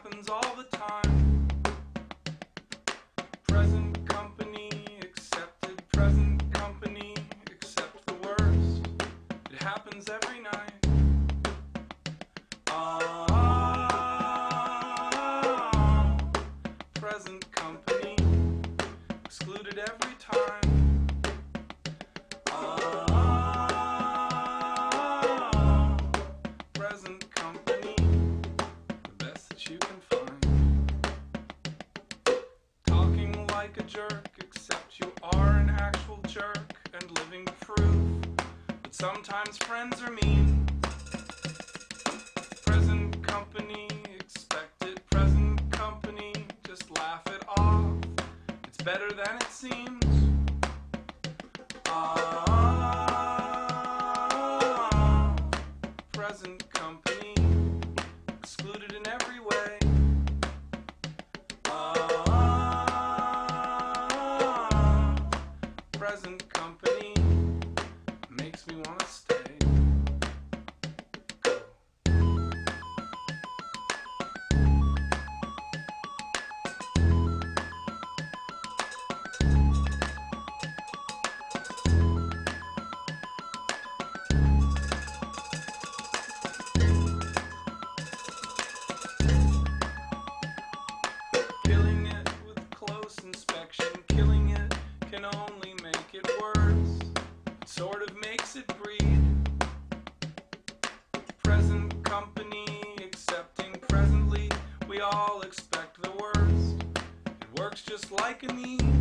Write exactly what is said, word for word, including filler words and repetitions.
happens all the time. Present company accepted, present company accept the worst. It happens every night. Ah, present company excluded every time. Ah, present company, the best that you can find. Talking like a jerk, except you are an actual jerk and living proof. But sometimes friends are mean. Present company expected, present company just laugh it off. It's better than it seems. Ah, present company excluded in every way. Ah, present company makes me want to stay. Killing it with close inspection, killing it can only make it worse. It sort of makes it breed. Present company accepting presently, we all expect the worst. It works just like a need.